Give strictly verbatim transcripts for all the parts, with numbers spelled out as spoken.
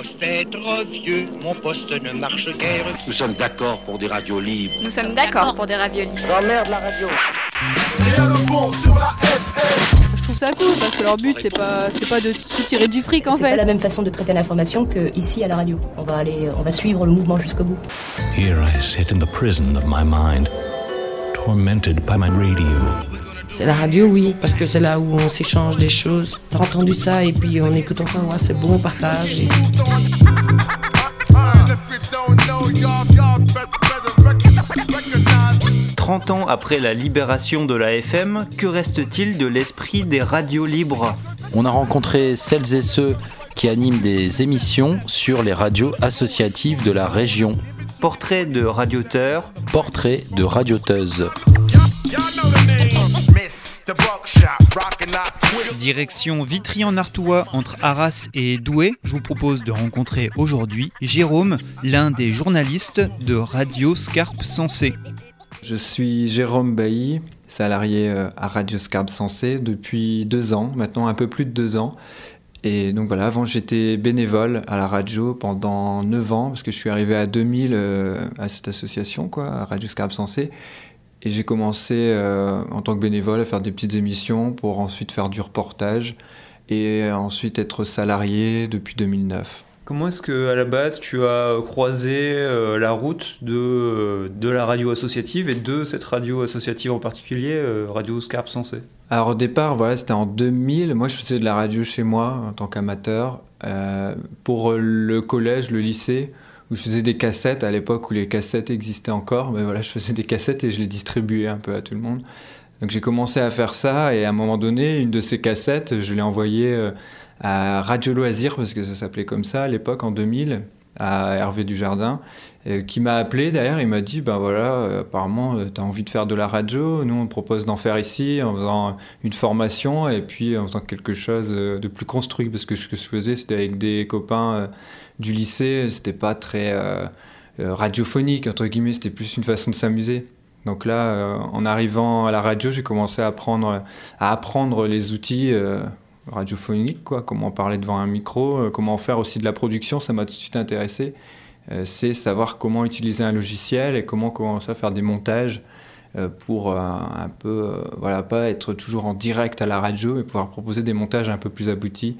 poste est trop vieux, mon poste ne marche guère. Nous sommes d'accord pour des radios libres. Nous sommes d'accord pour des radios libres. J'emmerde la radio. Rien de bon sur la F M. Je trouve ça cool parce que leur but c'est pas c'est pas de se tirer du fric en c'est fait. C'est pas la même façon de traiter l'information que ici à la radio. On va aller, on va suivre le mouvement jusqu'au bout. Here I sit in the prison of my mind, tormented by my radio. C'est la radio, oui, parce que c'est là où on s'échange des choses. T'as entendu ça et puis on écoute enfin, ouais, c'est bon, on partage. Et... trente ans après la libération de la F M, que reste-t-il de l'esprit des radios libres ? On a rencontré celles et ceux qui animent des émissions sur les radios associatives de la région. Portrait de radioteurs. Portrait de radioteuses. Direction Vitry-en-Artois entre Arras et Douai. Je vous propose de rencontrer aujourd'hui Jérôme, l'un des journalistes de Radio Scarpe Sensée. Je suis Jérôme Bailly, salarié à Radio Scarpe Sensée depuis deux ans, maintenant un peu plus de deux ans. Et donc voilà, avant j'étais bénévole à la radio pendant neuf ans, parce que je suis arrivé à deux mille euh, à cette association, quoi, à Radio Scarpe Sensée. Et j'ai commencé euh, en tant que bénévole à faire des petites émissions pour ensuite faire du reportage et ensuite être salarié depuis deux mille neuf. Comment est-ce qu'à la base tu as croisé euh, la route de, euh, de la radio associative et de cette radio associative en particulier, euh, Radio Scarpe Sensée ? Alors au départ, voilà, c'était en deux mille. Moi, je faisais de la radio chez moi en tant qu'amateur euh, pour le collège, le lycée, où je faisais des cassettes à l'époque où les cassettes existaient encore. Mais voilà, je faisais des cassettes et je les distribuais un peu à tout le monde. Donc j'ai commencé à faire ça et à un moment donné, une de ces cassettes, je l'ai envoyée euh, à Radio Loisirs, parce que ça s'appelait comme ça à l'époque, en deux mille, à Hervé Dujardin, euh, qui m'a appelé derrière. Il m'a dit, ben voilà, euh, apparemment, euh, tu as envie de faire de la radio. Nous, on te propose d'en faire ici en faisant une formation et puis en faisant quelque chose de plus construit. Parce que ce que je faisais, c'était avec des copains euh, du lycée. C'était pas très euh, euh, radiophonique, entre guillemets. C'était plus une façon de s'amuser. Donc là, euh, en arrivant à la radio, j'ai commencé à apprendre, à apprendre les outils euh, radiophoniques, quoi, comment parler devant un micro, euh, comment faire aussi de la production, ça m'a tout de suite intéressé. Euh, c'est savoir comment utiliser un logiciel et comment commencer à faire des montages euh, pour euh, un peu, euh, voilà, pas être toujours en direct à la radio et pouvoir proposer des montages un peu plus aboutis.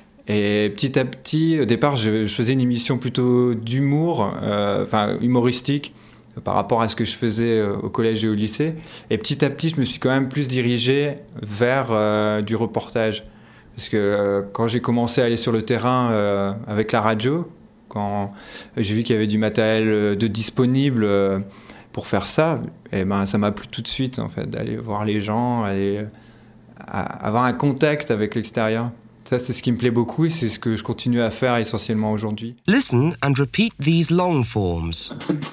Et petit à petit, au départ, je, je faisais une émission plutôt d'humour, euh, enfin humoristique, par rapport à ce que je faisais au collège et au lycée. Et petit à petit, je me suis quand même plus dirigé vers euh, du reportage. Parce que euh, quand j'ai commencé à aller sur le terrain euh, avec la radio, quand j'ai vu qu'il y avait du matériel de disponible euh, pour faire ça, et ben, ça m'a plu tout de suite, en fait, d'aller voir les gens, aller, euh, avoir un contact avec l'extérieur. Ça, c'est ce qui me plaît beaucoup et c'est ce que je continue à faire essentiellement aujourd'hui. Listen and repeat these long forms.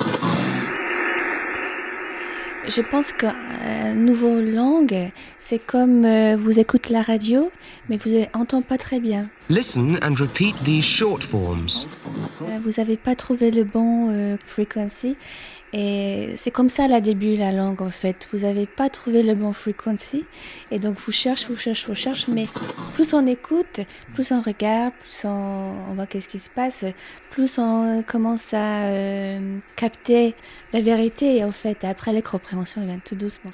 Je pense qu'une euh, nouvelle langue, c'est comme euh, vous écoutez la radio, mais vous n'entendez pas très bien. Listen and repeat these short forms. Euh, vous n'avez pas trouvé le bon euh, frequency. Et c'est comme ça, là, début, la langue, en fait. Vous n'avez pas trouvé le bon frequency. Et donc, vous cherchez, vous cherchez, vous cherchez. Mais plus on écoute, plus on regarde, plus on, on voit qu'est-ce qui se passe, plus on commence à euh, capter la vérité, en fait. Et après, les compréhensions, elles viennent tout doucement.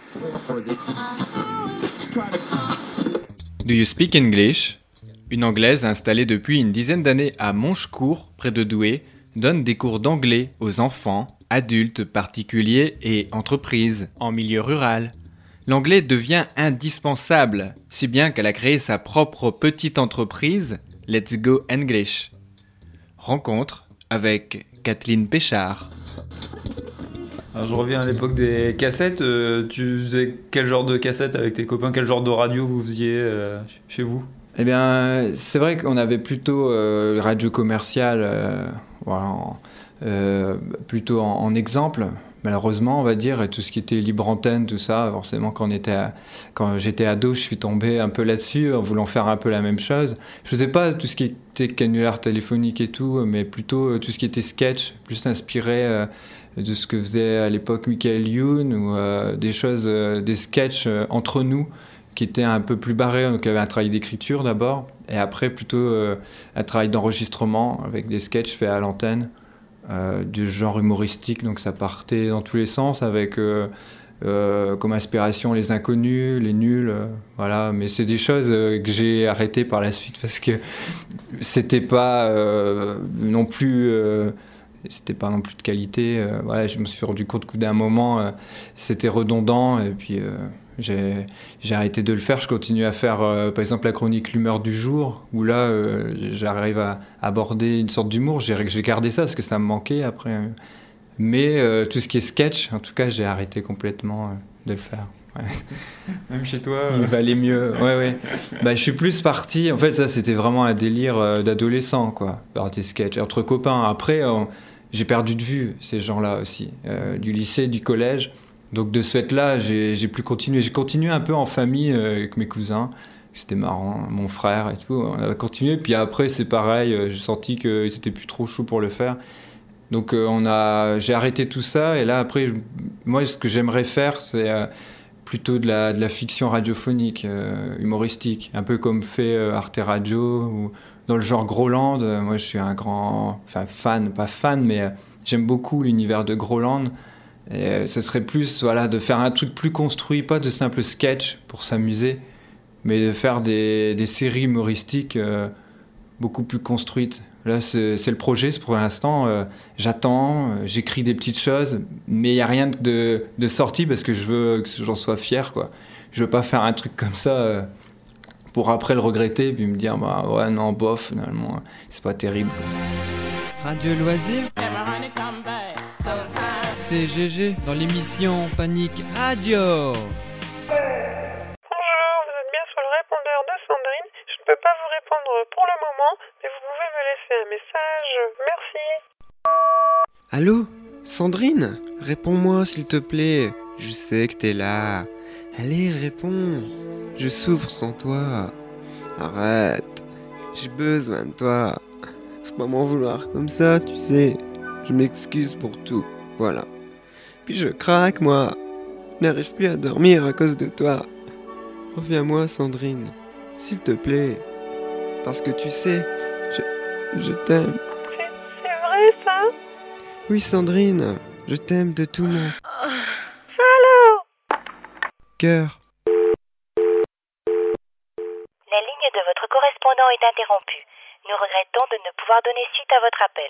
Do you speak English? Une Anglaise installée depuis une dizaine d'années à Monchecourt, près de Douai, donne des cours d'anglais aux enfants, adultes, particuliers et entreprises en milieu rural. L'anglais devient indispensable, si bien qu'elle a créé sa propre petite entreprise, Let's Go English. Rencontre avec Kathleen Péchard. Alors, je reviens à l'époque des cassettes. Euh, tu faisais quel genre de cassettes avec tes copains? Quel genre de radio vous faisiez euh, chez vous? Eh bien, c'est vrai qu'on avait plutôt euh, radio commerciale, euh, voilà, en, euh, plutôt en, en exemple, malheureusement, on va dire, et tout ce qui était libre antenne, tout ça, forcément, quand, on était à, quand j'étais ado, je suis tombé un peu là-dessus, en voulant faire un peu la même chose. Je faisais pas tout ce qui était canular téléphonique et tout, mais plutôt tout ce qui était sketch, plus inspiré euh, de ce que faisait à l'époque Michael Youn, ou euh, des choses, euh, des sketchs euh, entre nous, qui était un peu plus barré, donc il y avait un travail d'écriture d'abord, et après plutôt euh, un travail d'enregistrement avec des sketchs faits à l'antenne, euh, du genre humoristique, donc ça partait dans tous les sens avec euh, euh, comme inspiration les inconnus, les nuls, euh, voilà, mais c'est des choses euh, que j'ai arrêtées par la suite parce que c'était pas euh, non plus... Euh, c'était pas non plus de qualité, euh, voilà, je me suis rendu compte qu'au bout d'un moment euh, c'était redondant et puis euh, j'ai, j'ai arrêté de le faire. Je continue à faire euh, par exemple la chronique L'humeur du jour où là euh, j'arrive à aborder une sorte d'humour, j'ai, j'ai gardé ça parce que ça me manquait après, mais euh, tout ce qui est sketch en tout cas j'ai arrêté complètement euh, de le faire. Ouais. Même chez toi euh... il valait mieux. Ouais, ouais. Bah, je suis plus parti, en fait ça c'était vraiment un délire euh, d'adolescent quoi, par des sketchs entre copains. Après on... j'ai perdu de vue ces gens-là aussi, euh, du lycée, du collège. Donc de ce fait-là, j'ai, j'ai plus continué. J'ai continué un peu en famille euh, avec mes cousins. C'était marrant, mon frère et tout. On a continué. Puis après, c'est pareil. Euh, j'ai senti que c'était plus trop chaud pour le faire. Donc euh, on a, j'ai arrêté tout ça. Et là, après, je, moi, ce que j'aimerais faire, c'est euh, plutôt de la, de la fiction radiophonique, euh, humoristique. Un peu comme fait euh, Arte Radio ou... Dans le genre Groland, euh, moi je suis un grand enfin, fan, pas fan, mais euh, j'aime beaucoup l'univers de Groland. Et, euh, ce serait plus voilà, de faire un truc plus construit, pas de simples sketchs pour s'amuser, mais de faire des, des séries humoristiques euh, beaucoup plus construites. Là, c'est, c'est le projet, c'est pour l'instant. Euh, j'attends, euh, j'écris des petites choses, mais il n'y a rien de, de sorti parce que je veux que j'en sois fier, quoi. Je veux pas faire un truc comme ça... Euh, pour après le regretter puis me dire bah ouais non bof finalement c'est pas terrible. Radio Loisir, c'est G G dans l'émission Panique Radio. Bonjour, vous êtes bien sur le répondeur de Sandrine. Je ne peux pas vous répondre pour le moment, mais vous pouvez me laisser un message. Merci. Allô, Sandrine, réponds-moi s'il te plaît. Je sais que t'es là. Allez, réponds. Je souffre sans toi. Arrête. J'ai besoin de toi. Faut pas m'en vouloir comme ça, tu sais. Je m'excuse pour tout. Voilà. Puis je craque, moi. Je n'arrive plus à dormir à cause de toi. Reviens-moi, Sandrine. S'il te plaît. Parce que tu sais, je, je t'aime. C'est, c'est vrai, ça ? Oui, Sandrine. Je t'aime de tout mon... Salaud ! Cœur. La ligne de votre correspondant est interrompue. Nous regrettons de ne pouvoir donner suite à votre appel.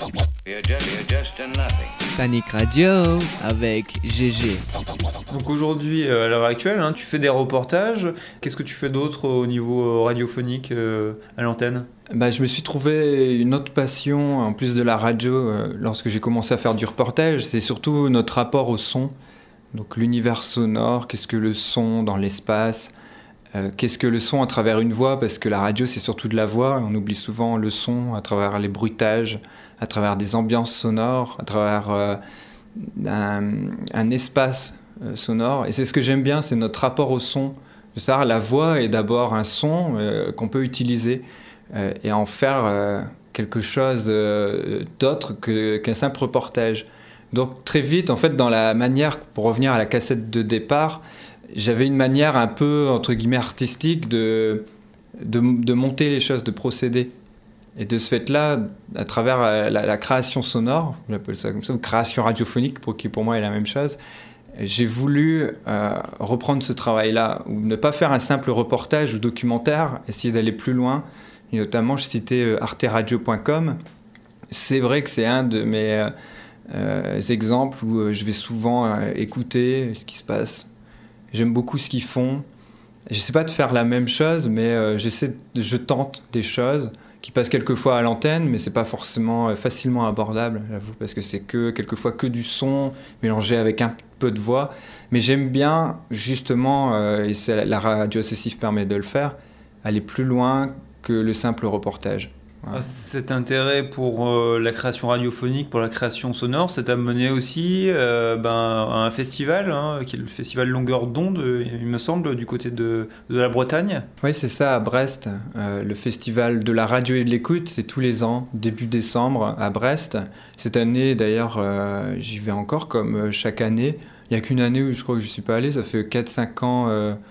Panique Radio avec G G. Donc aujourd'hui, à l'heure actuelle, hein, tu fais des reportages. Qu'est-ce que tu fais d'autre au niveau radiophonique euh, à l'antenne ? Bah, je me suis trouvé une autre passion, en plus de la radio, euh, lorsque j'ai commencé à faire du reportage. C'est surtout notre rapport au son. Donc l'univers sonore, qu'est-ce que le son dans l'espace ? Euh, qu'est-ce que le son à travers une voix ? Parce que la radio, c'est surtout de la voix. On oublie souvent le son à travers les bruitages, à travers des ambiances sonores, à travers euh, un, un espace euh, sonore. Et c'est ce que j'aime bien, c'est notre rapport au son. Ça, la voix est d'abord un son euh, qu'on peut utiliser euh, et en faire euh, quelque chose euh, d'autre que, qu'un simple reportage. Donc très vite, en fait, dans la manière, pour revenir à la cassette de départ, j'avais une manière un peu, entre guillemets, artistique de, de, de monter les choses, de procéder. Et de ce fait-là, à travers la, la création sonore, j'appelle ça comme ça, ou création radiophonique, pour, qui pour moi est la même chose, j'ai voulu euh, reprendre ce travail-là, ou ne pas faire un simple reportage ou documentaire, essayer d'aller plus loin. Et notamment, je citais euh, arte radio point com. C'est vrai que c'est un de mes euh, euh, exemples où euh, je vais souvent euh, écouter ce qui se passe. J'aime beaucoup ce qu'ils font. Je n'essaie pas de faire la même chose, mais euh, j'essaie de, je tente des choses qui passent quelquefois à l'antenne, mais c'est pas forcément facilement abordable, j'avoue, parce que c'est que quelquefois que du son mélangé avec un peu de voix. Mais j'aime bien justement, euh, et c'est, la radio associative permet de le faire, aller plus loin que le simple reportage. Voilà. Cet intérêt pour euh, la création radiophonique, pour la création sonore, ça t'a mené aussi euh, ben, à un festival, hein, qui est le festival Longueur d'onde, il me semble, du côté de, de la Bretagne. Oui, c'est ça, à Brest. Euh, le festival de la radio et de l'écoute, c'est tous les ans, début décembre, à Brest. Cette année, d'ailleurs, euh, j'y vais encore, comme chaque année. Il n'y a qu'une année où je crois que je ne suis pas allé, ça fait quatre cinq ans... Euh,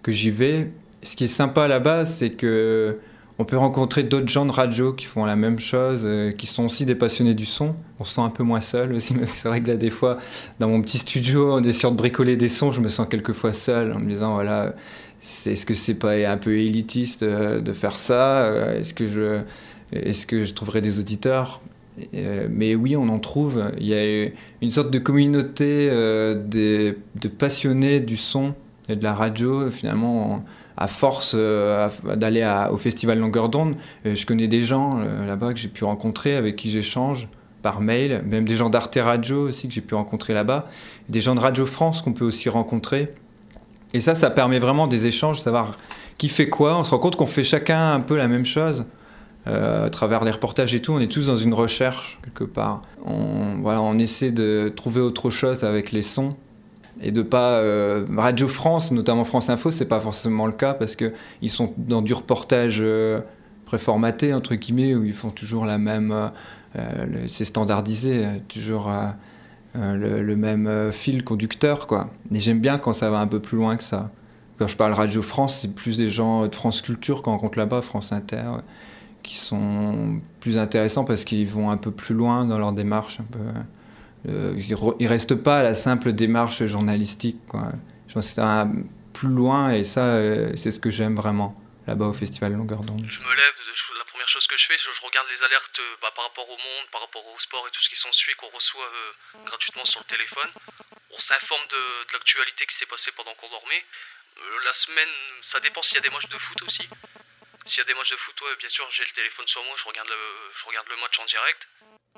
que j'y vais. Ce qui est sympa là-bas, c'est que on peut rencontrer d'autres gens de radio qui font la même chose, euh, qui sont aussi des passionnés du son. On se sent un peu moins seul aussi, parce que c'est vrai que là, des fois, dans mon petit studio, on est sûr de bricoler des sons, je me sens quelquefois seul en me disant, voilà, c'est, est-ce que c'est pas un peu élitiste euh, de faire ça ? Est-ce que je, est-ce que je trouverai des auditeurs ? euh, Mais oui, on en trouve. Il y a une sorte de communauté euh, des, de passionnés du son et de la radio, finalement, on, à force euh, à, d'aller à, au festival Longueur d'onde, euh, je connais des gens euh, là-bas que j'ai pu rencontrer, avec qui j'échange par mail, même des gens d'Arte Radio aussi que j'ai pu rencontrer là-bas, des gens de Radio France qu'on peut aussi rencontrer. Et ça, ça permet vraiment des échanges, savoir qui fait quoi. On se rend compte qu'on fait chacun un peu la même chose. Euh, à travers les reportages et tout, on est tous dans une recherche quelque part. On, voilà, on essaie de trouver autre chose avec les sons. Et de pas euh, Radio France, notamment France Info, c'est pas forcément le cas parce que ils sont dans du reportage euh, préformaté entre guillemets où ils font toujours la même, euh, le, c'est standardisé, toujours euh, euh, le, le même euh, fil conducteur quoi. Et j'aime bien quand ça va un peu plus loin que ça. Quand je parle Radio France, c'est plus des gens de France Culture qu'on rencontre là-bas, France Inter, euh, qui sont plus intéressants parce qu'ils vont un peu plus loin dans leur démarche un peu. Euh, ils ne restent pas à la simple démarche journalistique, quoi. Je pense que c'est un plus loin et ça, euh, c'est ce que j'aime vraiment là-bas au Festival Longueur d'onde. Je me lève, je, la première chose que je fais, je, je regarde les alertes euh, bah, par rapport au monde, par rapport au sport et tout ce qui s'ensuit qu'on reçoit euh, gratuitement sur le téléphone. On s'informe de, de l'actualité qui s'est passée pendant qu'on dormait. Euh, la semaine, ça dépend s'il y a des matchs de foot aussi. S'il y a des matchs de foot, ouais, bien sûr, j'ai le téléphone sur moi, je regarde le, je regarde le match en direct.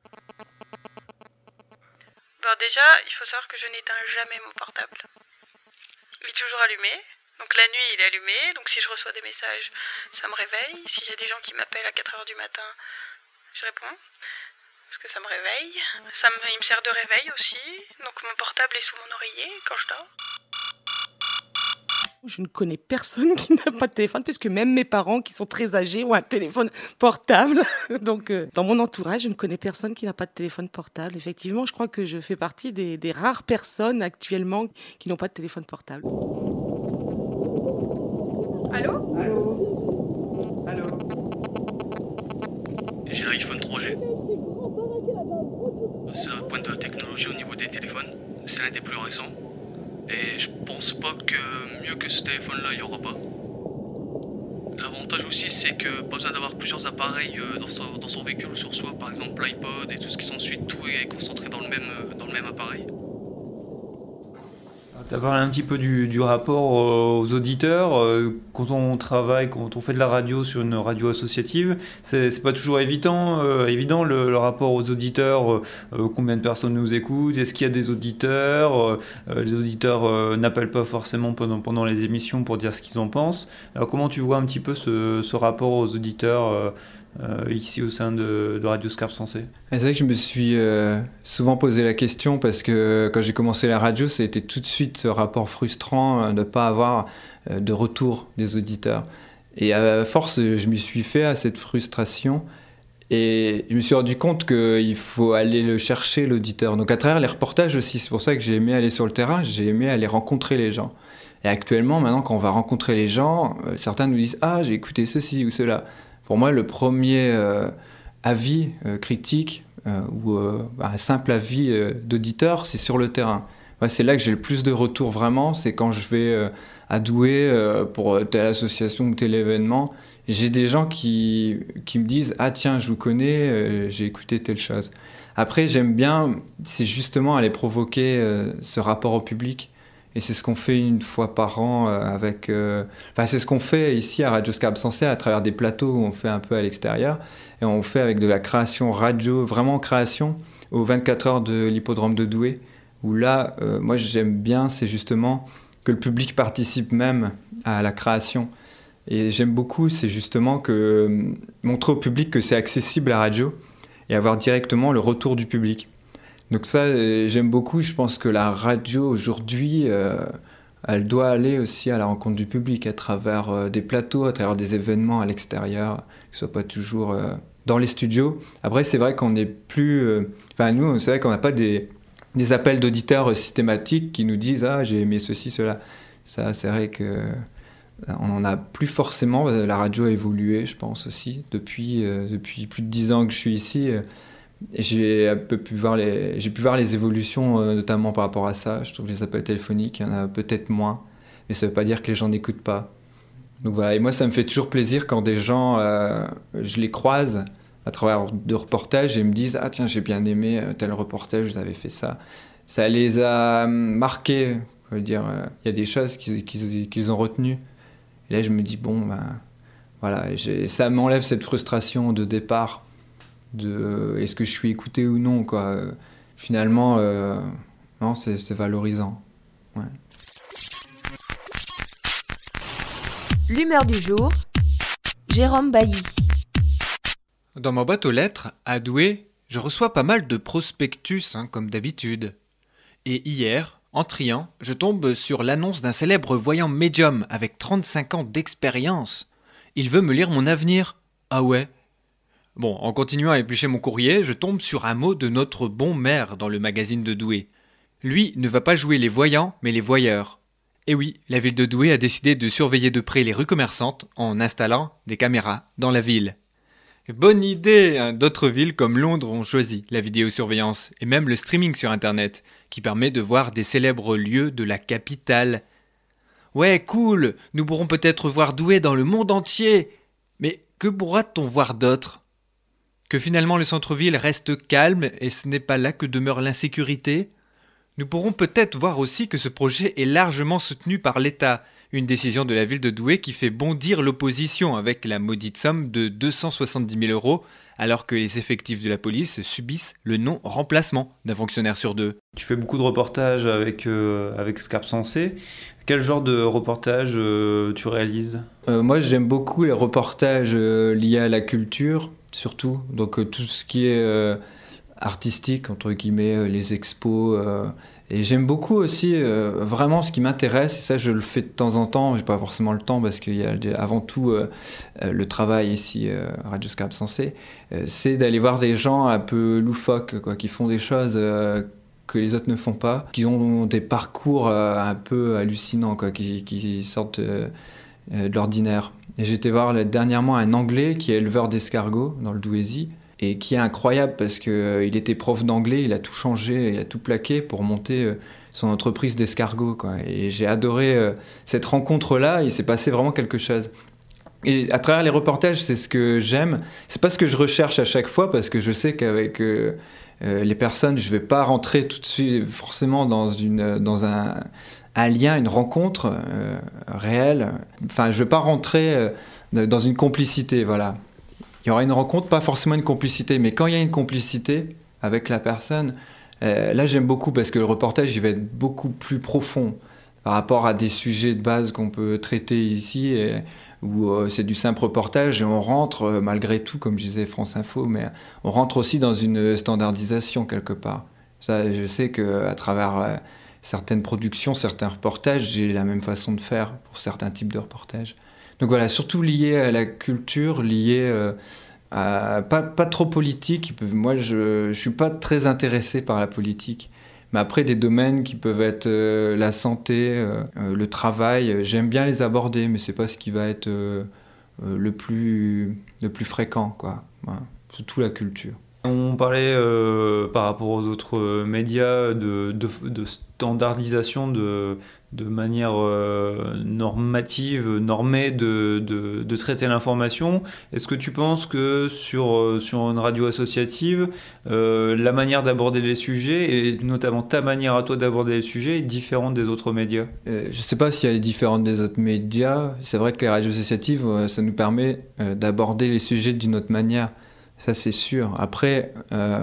Alors déjà, il faut savoir que je n'éteins jamais mon portable. Il est toujours allumé. Donc la nuit, il est allumé. Donc si je reçois des messages, ça me réveille. S'il y a des gens qui m'appellent à quatre heures du matin, je réponds. Parce que ça me réveille. Ça me, il me sert de réveil aussi. Donc mon portable est sous mon oreiller quand je dors. Je ne connais personne qui n'a pas de téléphone, puisque même mes parents, qui sont très âgés, ont un téléphone portable. Donc, euh, dans mon entourage, je ne connais personne qui n'a pas de téléphone portable. Effectivement, je crois que je fais partie des, des rares personnes actuellement qui n'ont pas de téléphone portable. Allô ? Allô ? Allô ? J'ai l'iPhone trois G. C'est la pointe de la technologie au niveau des téléphones. C'est l'un des plus récents. Et je pense pas que mieux que ce téléphone-là, il y aura pas. L'avantage aussi, c'est que pas besoin d'avoir plusieurs appareils dans son, dans son véhicule ou sur soi, par exemple l'iPod et tout ce qui s'ensuit, tout est concentré dans le même, dans le même appareil. Tu as parlé un petit peu du, du rapport aux auditeurs. Quand on travaille, quand on fait de la radio sur une radio associative, c'est, c'est pas toujours évident, euh, évident le, le rapport aux auditeurs. Euh, combien de personnes nous écoutent ? Est-ce qu'il y a des auditeurs ? euh, Les auditeurs euh, n'appellent pas forcément pendant, pendant les émissions pour dire ce qu'ils en pensent. Alors comment tu vois un petit peu ce, ce rapport aux auditeurs euh, Euh, ici au sein de, de Radio Scarpe Sensée? C'est vrai que je me suis euh, souvent posé la question parce que quand j'ai commencé la radio, ça a été tout de suite ce rapport frustrant euh, de ne pas avoir euh, de retour des auditeurs. Et à force, je m'y suis fait à cette frustration et je me suis rendu compte qu'il faut aller le chercher, l'auditeur. Donc à travers les reportages aussi, c'est pour ça que j'ai aimé aller sur le terrain, j'ai aimé aller rencontrer les gens. Et actuellement, maintenant, quand on va rencontrer les gens, euh, certains nous disent « Ah, j'ai écouté ceci ou cela ». Pour moi, le premier euh, avis euh, critique euh, ou euh, un simple avis euh, d'auditeur, c'est sur le terrain. Ouais, c'est là que j'ai le plus de retours vraiment, c'est quand je vais euh, à Douai euh, pour telle association ou tel événement. J'ai des gens qui, qui me disent « Ah tiens, je vous connais, euh, j'ai écouté telle chose ». Après, j'aime bien, c'est justement aller provoquer euh, ce rapport au public. Et c'est ce qu'on fait une fois par an avec... Euh... Enfin, c'est ce qu'on fait ici à Radio Scarpe Sensée à travers des plateaux où on fait un peu à l'extérieur. Et on fait avec de la création radio, vraiment création, aux vingt-quatre heures de l'hippodrome de Douai. Où là, euh, moi j'aime bien, c'est justement que le public participe même à la création. Et j'aime beaucoup, c'est justement que euh, montrer au public que c'est accessible la radio et avoir directement le retour du public. Donc ça, euh, j'aime beaucoup. Je pense que la radio, aujourd'hui, euh, elle doit aller aussi à la rencontre du public à travers euh, des plateaux, à travers des événements à l'extérieur, que ce soit pas toujours euh, dans les studios. Après, c'est vrai qu'on n'est plus... Euh, enfin, nous, c'est vrai qu'on n'a pas des, des appels d'auditeurs systématiques qui nous disent « Ah, j'ai aimé ceci, cela ». Ça, c'est vrai que On n'en a plus forcément. La radio a évolué, je pense aussi. Depuis, euh, depuis plus de dix ans que je suis ici, euh, j'ai, un peu pu voir les, j'ai pu voir les évolutions, euh, notamment par rapport à ça. Je trouve que les appels téléphoniques, il y en a peut-être moins. Mais ça ne veut pas dire que les gens n'écoutent pas. Donc voilà. Et moi, ça me fait toujours plaisir quand des gens, euh, je les croise à travers de reportages et me disent « Ah tiens, j'ai bien aimé tel reportage, vous avez fait ça ». Ça les a marqués. Je veux dire, il y a des choses qu'ils, qu'ils, qu'ils ont retenues. Et là, je me dis, bon, ben, voilà, j'ai, ça m'enlève cette frustration de départ, de est-ce que je suis écouté ou non, quoi. Finalement, euh, non, c'est, c'est valorisant. Ouais. L'humeur du jour, Jérôme Bailly. Dans ma boîte aux lettres, à Douai, je reçois pas mal de prospectus, hein, comme d'habitude. Et hier, en triant, je tombe sur l'annonce d'un célèbre voyant médium avec trente-cinq ans d'expérience. Il veut me lire mon avenir. Ah ouais. Bon, en continuant à éplucher mon courrier, je tombe sur un mot de notre bon maire dans le magazine de Douai. Lui ne va pas jouer les voyants, mais les voyeurs. Et oui, la ville de Douai a décidé de surveiller de près les rues commerçantes en installant des caméras dans la ville. Bonne idée, hein. D'autres villes comme Londres ont choisi la vidéosurveillance et même le streaming sur Internet, qui permet de voir des célèbres lieux de la capitale. Ouais, cool, nous pourrons peut-être voir Douai dans le monde entier. Mais que pourra-t-on voir d'autre ? Que finalement le centre-ville reste calme et ce n'est pas là que demeure l'insécurité ? Nous pourrons peut-être voir aussi que ce projet est largement soutenu par l'État, une décision de la ville de Douai qui fait bondir l'opposition avec la maudite somme de deux cent soixante-dix mille euros, alors que les effectifs de la police subissent le non-remplacement d'un fonctionnaire sur deux. Tu fais beaucoup de reportages avec, euh, avec Scarpe Sensée. Quel genre de reportage euh, tu réalises ? euh, Moi, j'aime beaucoup les reportages euh, liés à la culture, surtout. Donc, euh, tout ce qui est euh, artistique, entre guillemets, euh, les expos... Euh, Et j'aime beaucoup aussi, euh, vraiment ce qui m'intéresse, et ça je le fais de temps en temps, j'ai pas forcément le temps parce qu'il y a avant tout euh, euh, le travail ici euh, à Radio Scarpe Sensée, euh, c'est d'aller voir des gens un peu loufoques, quoi, qui font des choses euh, que les autres ne font pas, qui ont des parcours euh, un peu hallucinants, quoi, qui, qui sortent euh, euh, de l'ordinaire. Et j'étais voir là, dernièrement un Anglais qui est éleveur d'escargots dans le Douaisis, et qui est incroyable parce qu'il euh, était prof d'anglais, il a tout changé, il a tout plaqué pour monter euh, son entreprise d'escargots, quoi. Et j'ai adoré euh, cette rencontre-là, il s'est passé vraiment quelque chose. Et à travers les reportages, c'est ce que j'aime. C'est pas ce que je recherche à chaque fois parce que je sais qu'avec euh, euh, les personnes, je vais pas rentrer tout de suite forcément dans, une, dans un, un lien, une rencontre euh, réelle. Enfin, je vais pas rentrer euh, dans une complicité, voilà. Il y aura une rencontre, pas forcément une complicité, mais quand il y a une complicité avec la personne, euh, là j'aime beaucoup parce que le reportage il va être beaucoup plus profond par rapport à des sujets de base qu'on peut traiter ici, et, où euh, c'est du simple reportage et on rentre euh, malgré tout, comme je disais France Info, mais on rentre aussi dans une standardisation quelque part. Ça, je sais qu'à travers euh, certaines productions, certains reportages, j'ai la même façon de faire pour certains types de reportages. Donc voilà, surtout lié à la culture, lié euh, à... Pas, pas trop politique. Moi, je ne suis pas très intéressé par la politique. Mais après, des domaines qui peuvent être euh, la santé, euh, le travail, j'aime bien les aborder, mais ce n'est pas ce qui va être euh, le, plus, le plus fréquent, quoi. Voilà. Surtout la culture. On parlait euh, par rapport aux autres médias de, de, de standardisation, de, de manière euh, normative, normée de, de, de traiter l'information. Est-ce que tu penses que sur, sur une radio associative, euh, la manière d'aborder les sujets, et notamment ta manière à toi d'aborder les sujets, est différente des autres médias ? euh, Je ne sais pas si elle est différente des autres médias. C'est vrai que les radios associatives, ça nous permet euh, d'aborder les sujets d'une autre manière. Ça, c'est sûr. Après, euh,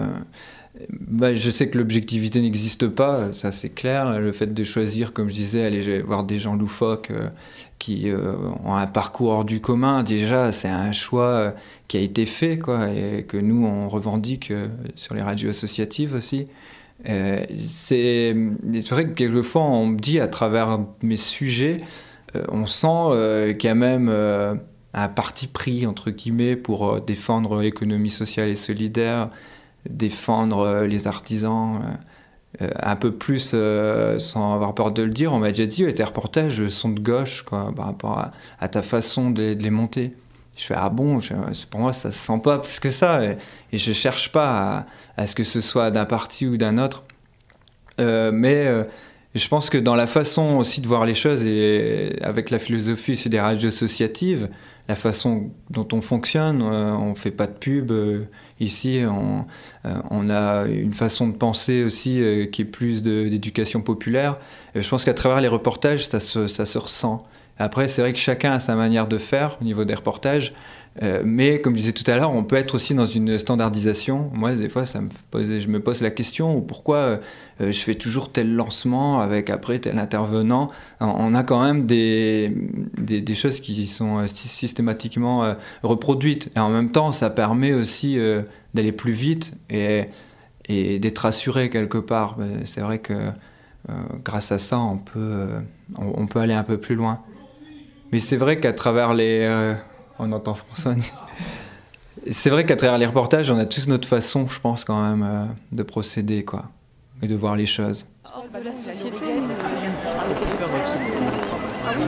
bah, je sais que l'objectivité n'existe pas, ça c'est clair. Le fait de choisir, comme je disais, aller voir des gens loufoques euh, qui euh, ont un parcours hors du commun, déjà, c'est un choix euh, qui a été fait, quoi, et que nous, on revendique euh, sur les radios associatives aussi. Euh, c'est, c'est vrai que quelquefois, on me dit à travers mes sujets, euh, on sent euh, qu'il y a même... Euh, un parti pris, entre guillemets, pour euh, défendre l'économie sociale et solidaire, défendre euh, les artisans. euh, un peu plus, euh, sans avoir peur de le dire, on m'a déjà dit, ouais, tes reportages sont de gauche, quoi, par rapport à, à ta façon de, de les monter. Je fais, ah bon, je, pour moi, ça se sent pas plus que ça. Et, et je cherche pas à, à ce que ce soit d'un parti ou d'un autre. Euh, mais euh, je pense que dans la façon aussi de voir les choses, et avec la philosophie aussi des radios associatives, la façon dont on fonctionne, euh, on fait pas de pub. Euh, ici, on, euh, on a une façon de penser aussi euh, qui est plus de, d'éducation populaire. Et je pense qu'à travers les reportages, ça se, ça se ressent. Après, c'est vrai que chacun a sa manière de faire au niveau des reportages, euh, mais comme je disais tout à l'heure, on peut être aussi dans une standardisation. Moi, des fois, ça me pose, je me pose la question pourquoi euh, je fais toujours tel lancement avec après tel intervenant. On a quand même des, des, des choses qui sont systématiquement euh, reproduites. Et en même temps, ça permet aussi euh, d'aller plus vite et, et d'être rassuré quelque part. C'est vrai que euh, grâce à ça, on peut, euh, on, on peut aller un peu plus loin. Mais c'est vrai qu'à travers les... Euh, on entend François. C'est vrai qu'à travers les reportages, on a tous notre façon, je pense, quand même, euh, de procéder, quoi. Et de voir les choses. Hors de la société. Qu'est-ce qu'on peut faire avec ce moment de travail ? Ah oui,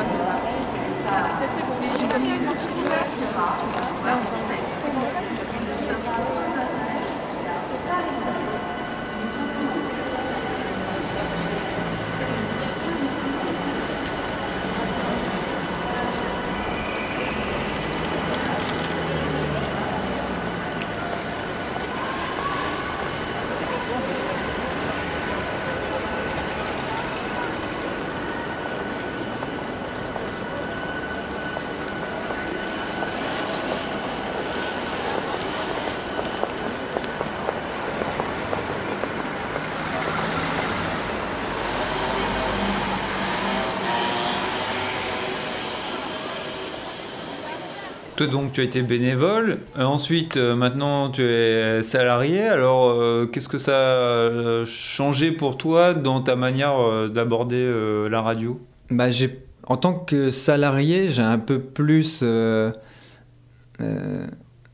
mais c'est comme les gens là ensemble. Toi, donc, tu as été bénévole. Euh, ensuite, euh, maintenant, tu es salarié. Alors, euh, qu'est-ce que ça a changé pour toi dans ta manière euh, d'aborder euh, la radio ? Bah, j'ai, en tant que salarié, j'ai un peu plus euh, euh,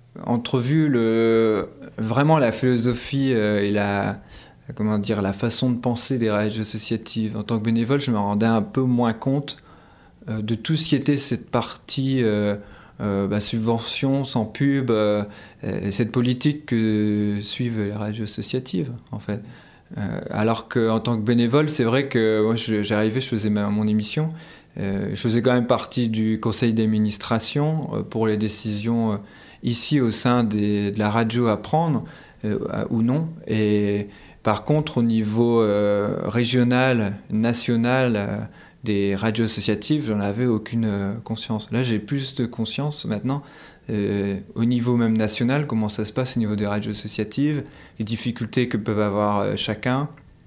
entrevu le, vraiment la philosophie euh, et la, comment dire, la façon de penser des radios associatives. En tant que bénévole, je me rendais un peu moins compte euh, de tout ce qui était cette partie... Euh, Euh, bah, subvention, sans pub, euh, et cette politique que suivent les radios associatives, en fait. Euh, alors qu'en tant que bénévole, c'est vrai que moi, je, j'arrivais, je faisais ma, mon émission, euh, je faisais quand même partie du conseil d'administration euh, pour les décisions euh, ici au sein des, de la radio à prendre, euh, ou non. Et par contre, au niveau euh, régional, national, euh, des radios associatives, j'en avais aucune euh, conscience. Là, j'ai plus de conscience maintenant euh, au niveau même national, comment ça se passe au niveau des radios associatives, les difficultés que peuvent avoir euh, chacun.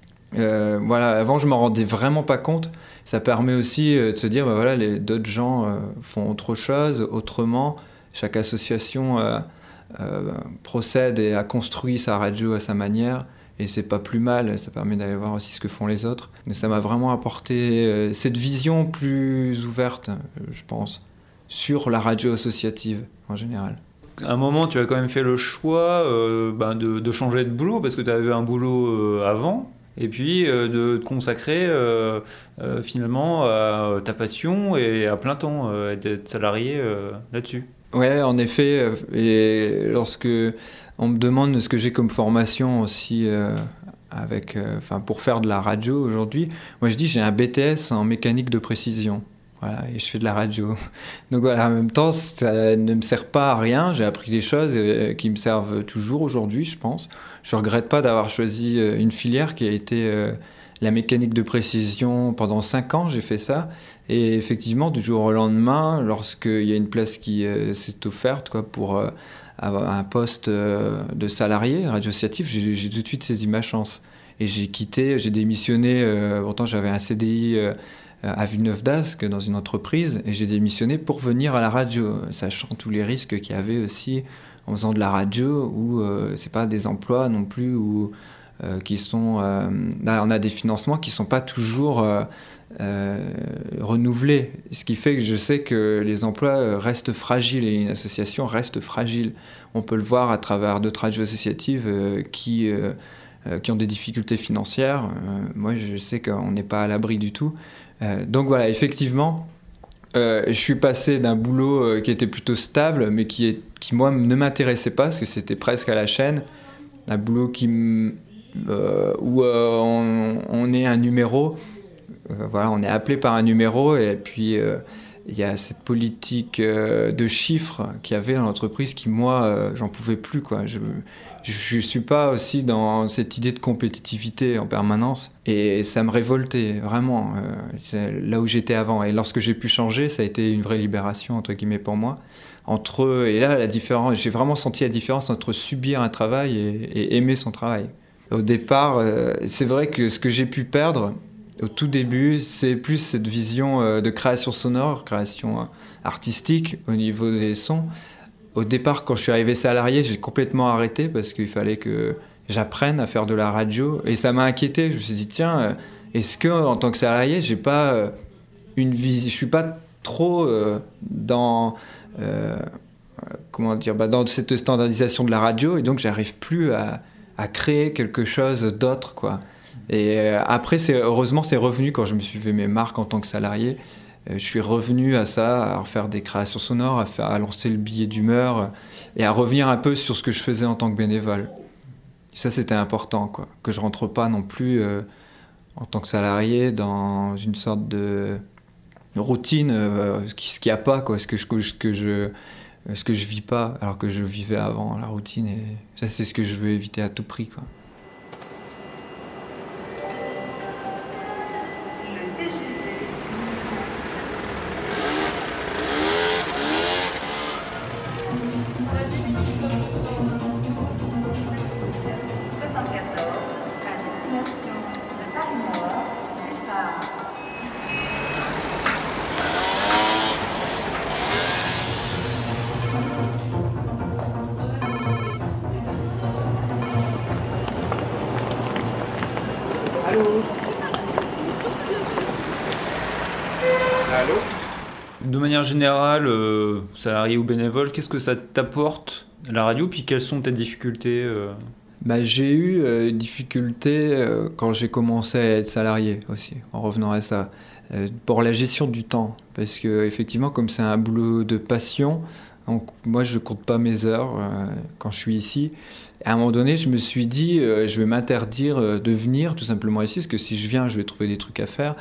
Euh, voilà, avant, je m'en rendais vraiment pas compte. Ça permet aussi euh, de se dire, bah, voilà, les, d'autres gens euh, font autre chose, autrement. Chaque association euh, euh, procède et a construit sa radio à sa manière. Et c'est pas plus mal, ça permet d'aller voir aussi ce que font les autres. Mais ça m'a vraiment apporté euh, cette vision plus ouverte, euh, je pense, sur la radio associative en général. À un moment, tu as quand même fait le choix euh, ben de, de changer de boulot, parce que tu avais un boulot euh, avant, et puis euh, de te consacrer euh, euh, finalement à ta passion et à plein temps, euh, d'être salarié euh, là-dessus. Ouais, en effet, et lorsque on me demande ce que j'ai comme formation aussi euh, avec, euh, enfin, pour faire de la radio aujourd'hui, moi je dis j'ai un B T S en mécanique de précision. Voilà, et je fais de la radio. Donc voilà, en même temps, ça ne me sert pas à rien. J'ai appris des choses euh, qui me servent toujours aujourd'hui, je pense. Je ne regrette pas d'avoir choisi une filière qui a été euh, la mécanique de précision. Pendant cinq ans, j'ai fait ça. Et effectivement, du jour au lendemain, lorsqu'il y a une place qui euh, s'est offerte quoi, pour euh, avoir un poste euh, de salarié radio associatif, j'ai, j'ai tout de suite saisi ma chance. Et j'ai quitté, j'ai démissionné. Euh, pourtant, j'avais un C D I euh, à Villeneuve-d'Ascq dans une entreprise et j'ai démissionné pour venir à la radio, sachant tous les risques qu'il y avait aussi en faisant de la radio où euh, c'est pas des emplois non plus où, euh, qui sont euh, là on a des financements qui sont pas toujours euh, euh, renouvelés, ce qui fait que je sais que les emplois restent fragiles et une association reste fragile. On peut le voir à travers d'autres radios associatives euh, qui euh, euh, qui ont des difficultés financières. Euh, moi, je sais qu'on n'est pas à l'abri du tout. Euh, donc voilà, effectivement, euh, je suis passé d'un boulot euh, qui était plutôt stable, mais qui, est, qui moi, ne m'intéressait pas, parce que c'était presque à la chaîne, un boulot qui m- euh, où euh, on, on est un numéro, euh, voilà, on est appelé par un numéro, et puis... Euh, il y a cette politique euh, de chiffres qu'il y avait dans l'entreprise qui, moi, euh, j'en pouvais plus, quoi. Je ne suis pas aussi dans cette idée de compétitivité en permanence. Et ça me révoltait, vraiment, euh, c'est là où j'étais avant. Et lorsque j'ai pu changer, ça a été une vraie libération, entre guillemets, pour moi. Entre, et là, la différence, j'ai vraiment senti la différence entre subir un travail et, et aimer son travail. Au départ, euh, c'est vrai que ce que j'ai pu perdre, au tout début, c'est plus cette vision euh, de création sonore, création euh, artistique au niveau des sons. Au départ, quand je suis arrivé salarié, j'ai complètement arrêté parce qu'il fallait que j'apprenne à faire de la radio. Et ça m'a inquiété. Je me suis dit, tiens, euh, est-ce que en tant que salarié, j'ai pas euh, une vision, je suis pas trop euh, dans euh, comment dire, bah, dans cette standardisation de la radio, et donc j'arrive plus à, à créer quelque chose d'autre, quoi. Et après, c'est, heureusement, c'est revenu quand je me suis fait mes marques en tant que salarié. Je suis revenu à ça, à faire des créations sonores, à, faire, à lancer le billet d'humeur et à revenir un peu sur ce que je faisais en tant que bénévole. Ça, c'était important, quoi. Que je ne rentre pas non plus euh, en tant que salarié dans une sorte de routine, euh, ce qu'il n'y a pas, quoi, ce que je ce que je ce que je vis pas, alors que je vivais avant la routine. Et ça, c'est ce que je veux éviter à tout prix, quoi. De manière générale, euh, salarié ou bénévole, qu'est-ce que ça t'apporte la radio, puis quelles sont tes difficultés euh... bah, j'ai eu euh, des difficultés euh, quand j'ai commencé à être salarié aussi, en revenant à ça, euh, pour la gestion du temps, parce que effectivement, comme c'est un boulot de passion, donc, moi je compte pas mes heures euh, quand je suis ici. À un moment donné, je me suis dit, euh, je vais m'interdire euh, de venir tout simplement ici, parce que si je viens, je vais trouver des trucs à faire.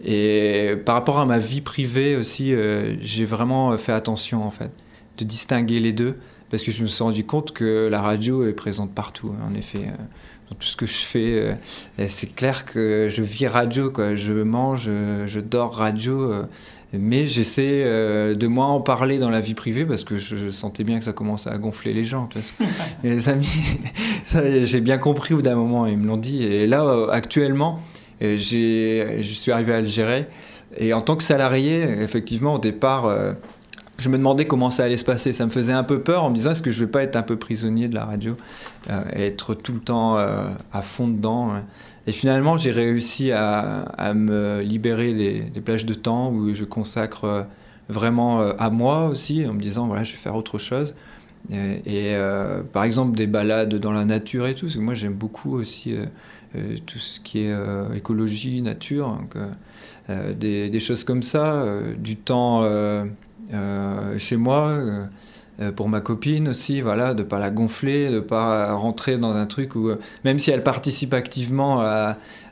Et par rapport à ma vie privée aussi, euh, j'ai vraiment fait attention, en fait, de distinguer les deux, parce que je me suis rendu compte que la radio est présente partout, en effet. Euh, dans tout ce que je fais, euh, c'est clair que je vis radio, quoi. Je mange, euh, je dors radio, euh, mais j'essaie euh, de moins en parler dans la vie privée, parce que je, je sentais bien que ça commençait à gonfler les gens. Et les amis, ça, j'ai bien compris au bout d'un moment, ils me l'ont dit. Et là, euh, actuellement, j'ai, je suis arrivé à le gérer. Et en tant que salarié, effectivement, au départ, euh, je me demandais comment ça allait se passer. Ça me faisait un peu peur en me disant, est-ce que je ne vais pas être un peu prisonnier de la radio, euh, et être tout le temps euh, à fond dedans, hein. Et finalement, j'ai réussi à, à me libérer des, des plages de temps où je consacre vraiment à moi aussi, en me disant, voilà, je vais faire autre chose. Et, et euh, par exemple, des balades dans la nature et tout, parce que moi, j'aime beaucoup aussi euh, euh, tout ce qui est euh, écologie, nature, donc, euh, des, des choses comme ça, euh, du temps euh, euh, chez moi, euh, pour ma copine aussi, voilà, de ne pas la gonfler, de ne pas rentrer dans un truc où, même si elle participe activement à,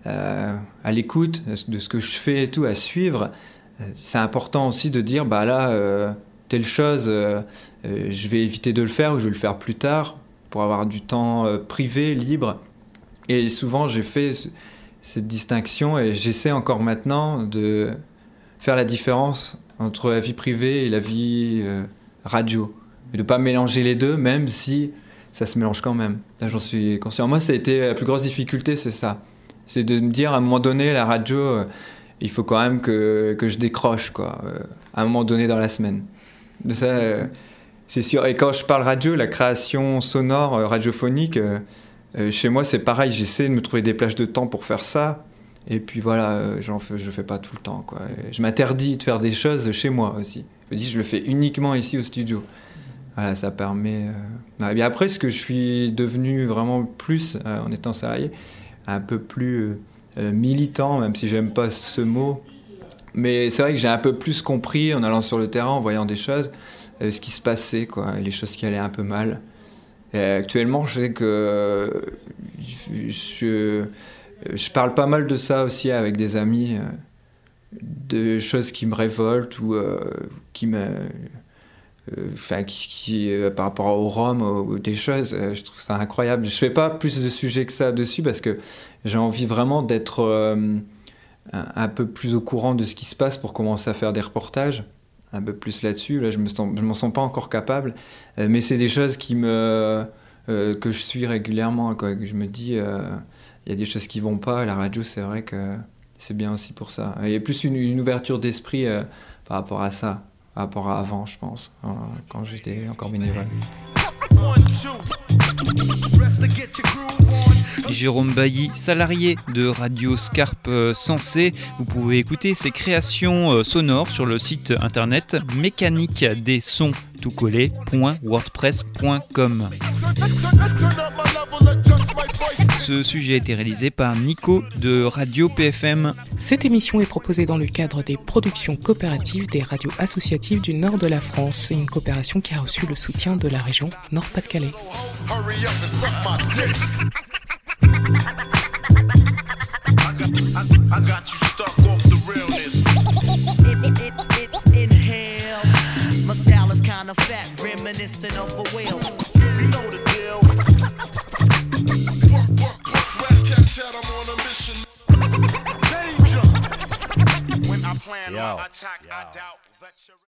à, à l'écoute de ce que je fais et tout, à suivre, c'est important aussi de dire, bah là, euh, telle chose, euh, euh, je vais éviter de le faire ou je vais le faire plus tard pour avoir du temps euh, privé, libre. Et souvent, j'ai fait cette distinction et j'essaie encore maintenant de faire la différence entre la vie privée et la vie euh, radio. Et de ne pas mélanger les deux, même si ça se mélange quand même. Là, j'en suis conscient. Moi, ça a été la plus grosse difficulté, c'est ça. C'est de me dire, à un moment donné, la radio, euh, il faut quand même que, que je décroche, quoi, euh, à un moment donné dans la semaine. De ça, euh, c'est sûr. Et quand je parle radio, la création sonore, euh, radiophonique, euh, euh, chez moi, c'est pareil. J'essaie de me trouver des plages de temps pour faire ça. Et puis voilà, euh, j'en fais, je ne fais pas tout le temps, quoi. Et je m'interdis de faire des choses chez moi aussi. Je me dis, je le fais uniquement ici au studio. Voilà, ça permet. Euh... Et bien après, ce que je suis devenu vraiment plus euh, en étant salarié, un peu plus euh, militant, même si j'aime pas ce mot. Mais c'est vrai que j'ai un peu plus compris en allant sur le terrain, en voyant des choses, euh, ce qui se passait, quoi, et les choses qui allaient un peu mal. Et actuellement, je sais que euh, je, je parle pas mal de ça aussi avec des amis, euh, de choses qui me révoltent ou euh, qui me. Enfin, euh, qui, qui euh, par rapport au Rhum ou, ou des choses, euh, je trouve ça incroyable. Je fais pas plus de sujets que ça dessus parce que j'ai envie vraiment d'être euh, un, un peu plus au courant de ce qui se passe pour commencer à faire des reportages un peu plus là-dessus. Là, je me sens, je m'en sens pas encore capable, euh, mais c'est des choses qui me euh, que je suis régulièrement, quoi. Que je me dis, il euh, y a des choses qui vont pas. La radio, c'est vrai que c'est bien aussi pour ça. Il y a plus une, une ouverture d'esprit euh, par rapport à ça. Par rapport à avant, je pense, quand j'étais encore bénévole. Jérôme Bailly, salarié de Radio Scarpe Sensée. Vous pouvez écouter ses créations sonores sur le site internet mécanique des sons tout collé point wordpress point com. Ce sujet a été réalisé par Nico de Radio P F M. Cette émission est proposée dans le cadre des productions coopératives des radios associatives du nord de la France, une coopération qui a reçu le soutien de la région Nord-Pas-de-Calais. Yo, yo.